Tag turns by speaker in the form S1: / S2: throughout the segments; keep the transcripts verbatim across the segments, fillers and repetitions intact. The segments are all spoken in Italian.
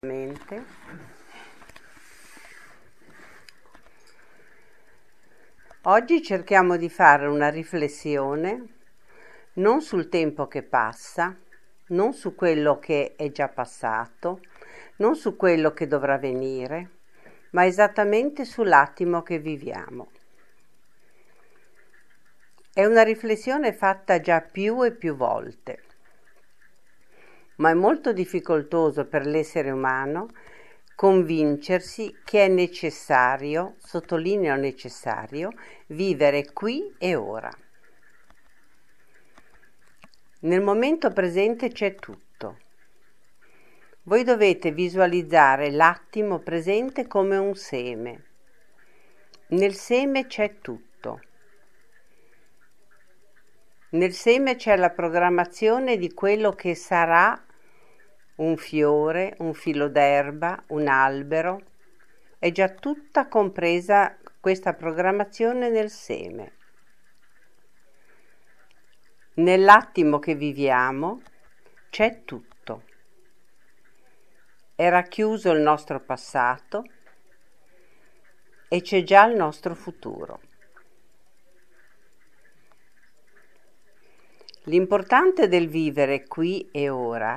S1: mente. Oggi cerchiamo di fare una riflessione non sul tempo che passa, non su quello che è già passato, non su quello che dovrà venire, ma esattamente sull'attimo che viviamo. È una riflessione fatta già più e più volte, ma è molto difficoltoso per l'essere umano convincersi che è necessario, sottolineo necessario, vivere qui e ora. Nel momento presente c'è tutto. Voi dovete visualizzare l'attimo presente come un seme. Nel seme c'è tutto. Nel seme c'è la programmazione di quello che sarà un fiore, un filo d'erba, un albero. È già tutta compresa questa programmazione nel seme. Nell'attimo che viviamo c'è tutto. È racchiuso il nostro passato e c'è già il nostro futuro. L'importante del vivere qui e ora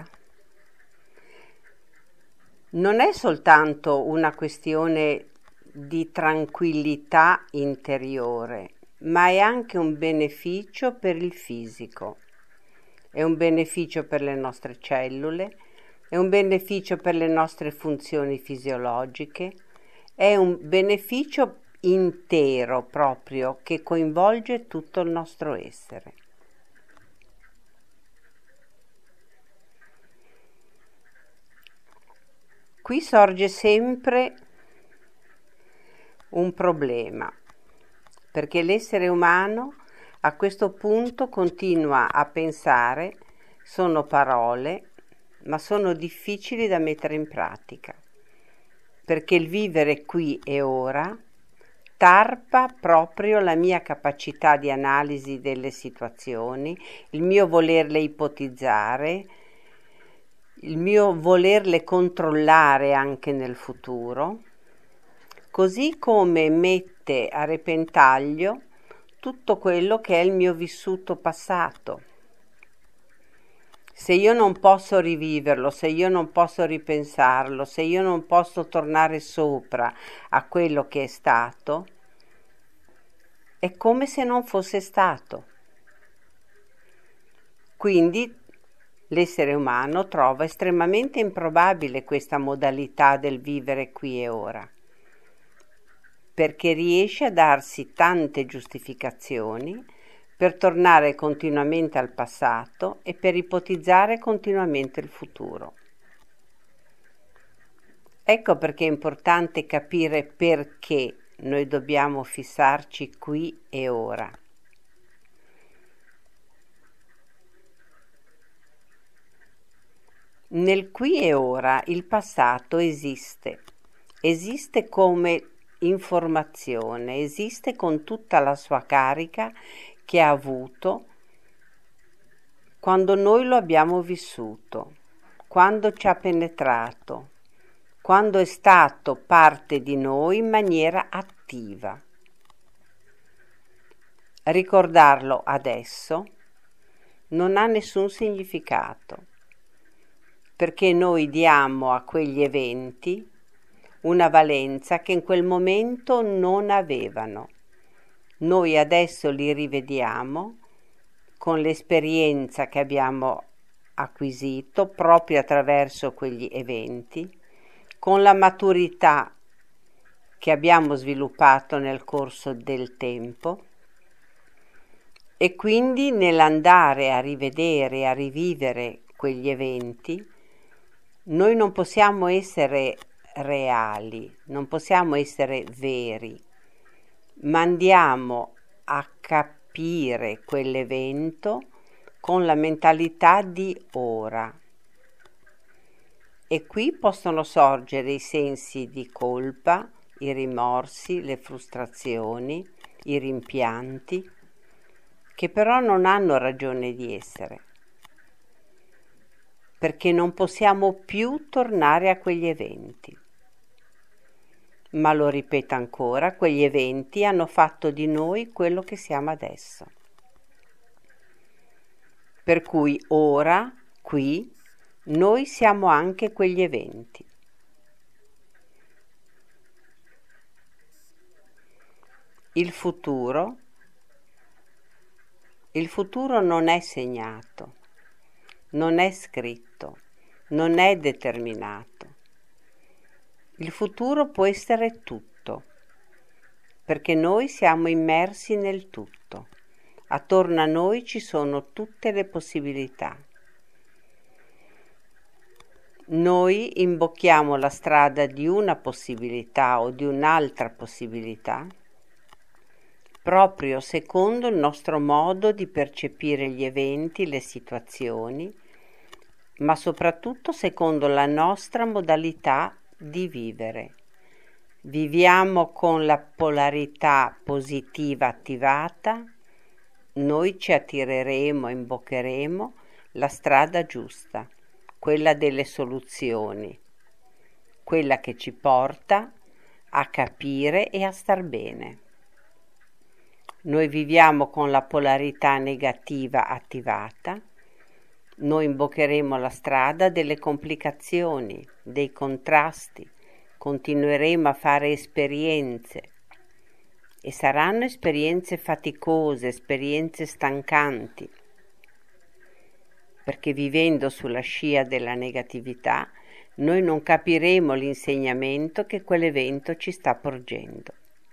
S1: non è soltanto una questione di tranquillità interiore, ma è anche un beneficio per il fisico, è un beneficio per le nostre cellule, è un beneficio per le nostre funzioni fisiologiche, è un beneficio intero proprio che coinvolge tutto il nostro essere. Qui sorge sempre un problema, perché l'essere umano a questo punto continua a pensare, sono parole, ma sono difficili da mettere in pratica, perché il vivere qui e ora tarpa proprio la mia capacità di analisi delle situazioni, il mio volerle ipotizzare, il mio volerle controllare anche nel futuro, così come mette a repentaglio tutto quello che è il mio vissuto passato. Se io non posso riviverlo, se io non posso ripensarlo, se io non posso tornare sopra a quello che è stato, è come se non fosse stato. Quindi l'essere umano trova estremamente improbabile questa modalità del vivere qui e ora, perché riesce a darsi tante giustificazioni per tornare continuamente al passato e per ipotizzare continuamente il futuro. Ecco perché è importante capire perché noi dobbiamo fissarci qui e ora. Nel qui e ora il passato esiste, esiste come informazione, esiste con tutta la sua carica che ha avuto quando noi lo abbiamo vissuto, quando ci ha penetrato, quando è stato parte di noi in maniera attiva. Ricordarlo adesso non ha nessun significato, perché noi diamo a quegli eventi una valenza che in quel momento non avevano. Noi adesso li rivediamo con l'esperienza che abbiamo acquisito proprio attraverso quegli eventi, con la maturità che abbiamo sviluppato nel corso del tempo, e quindi nell'andare a rivedere e a rivivere quegli eventi noi non possiamo essere reali, non possiamo essere veri, ma andiamo a capire quell'evento con la mentalità di ora. E qui possono sorgere i sensi di colpa, i rimorsi, le frustrazioni, i rimpianti, che però non hanno ragione di essere, perché non possiamo più tornare a quegli eventi. Ma lo ripeto ancora, quegli eventi hanno fatto di noi quello che siamo adesso. Per cui ora, qui, noi siamo anche quegli eventi. Il futuro, il futuro non è segnato, non è scritto, non è determinato. Il futuro può essere tutto, perché noi siamo immersi nel tutto. Attorno a noi ci sono tutte le possibilità. Noi imbocchiamo la strada di una possibilità o di un'altra possibilità, proprio secondo il nostro modo di percepire gli eventi, le situazioni, ma soprattutto secondo la nostra modalità di vivere. Viviamo con la polarità positiva attivata, noi ci attireremo, imboccheremo la strada giusta, quella delle soluzioni, quella che ci porta a capire e a star bene. Noi viviamo con la polarità negativa attivata, noi imboccheremo la strada delle complicazioni, dei contrasti, continueremo a fare esperienze e saranno esperienze faticose, esperienze stancanti, perché vivendo sulla scia della negatività noi non capiremo l'insegnamento che quell'evento ci sta porgendo.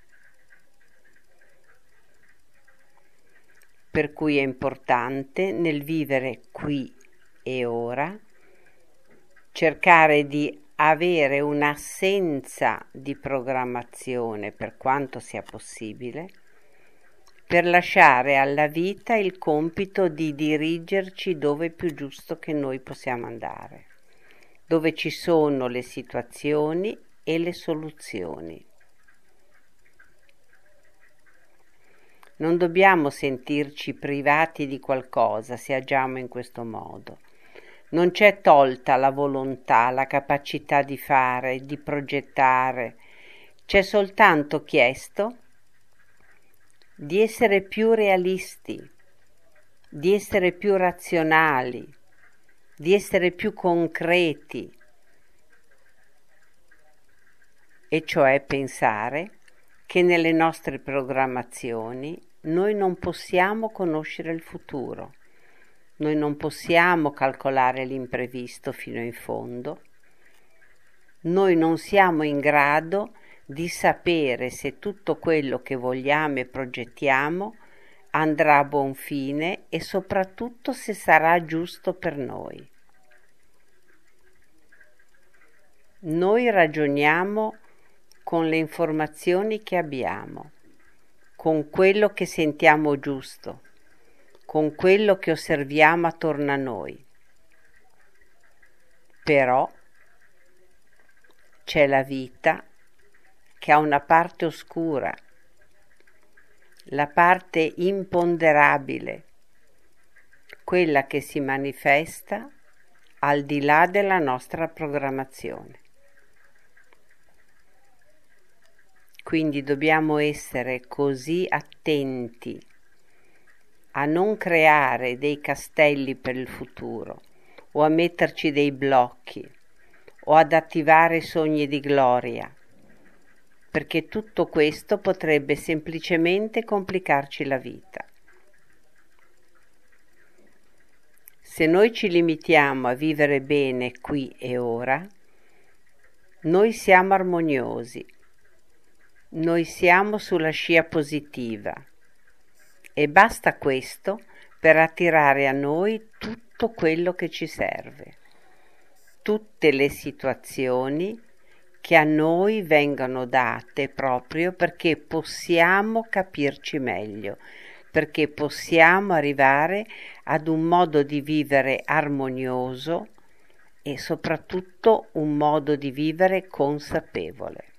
S1: Per cui è importante nel vivere qui e ora cercare di avere un'assenza di programmazione per quanto sia possibile, per lasciare alla vita il compito di dirigerci dove è più giusto che noi possiamo andare, dove ci sono le situazioni e le soluzioni. Non dobbiamo sentirci privati di qualcosa se agiamo in questo modo. Non c'è tolta la volontà, la capacità di fare, di progettare. C'è soltanto chiesto di essere più realisti, di essere più razionali, di essere più concreti, e cioè pensare che nelle nostre programmazioni noi non possiamo conoscere il futuro, noi non possiamo calcolare l'imprevisto fino in fondo, noi non siamo in grado di sapere se tutto quello che vogliamo e progettiamo andrà a buon fine e soprattutto se sarà giusto per noi. Noi ragioniamo con le informazioni che abbiamo, con quello che sentiamo giusto, con quello che osserviamo attorno a noi. Però c'è la vita che ha una parte oscura, la parte imponderabile, quella che si manifesta al di là della nostra programmazione. Quindi dobbiamo essere così attenti a non creare dei castelli per il futuro o a metterci dei blocchi o ad attivare sogni di gloria, perché tutto questo potrebbe semplicemente complicarci la vita. Se noi ci limitiamo a vivere bene qui e ora, noi siamo armoniosi, noi siamo sulla scia positiva e basta questo per attirare a noi tutto quello che ci serve, tutte le situazioni che a noi vengono date proprio perché possiamo capirci meglio, perché possiamo arrivare ad un modo di vivere armonioso e soprattutto un modo di vivere consapevole.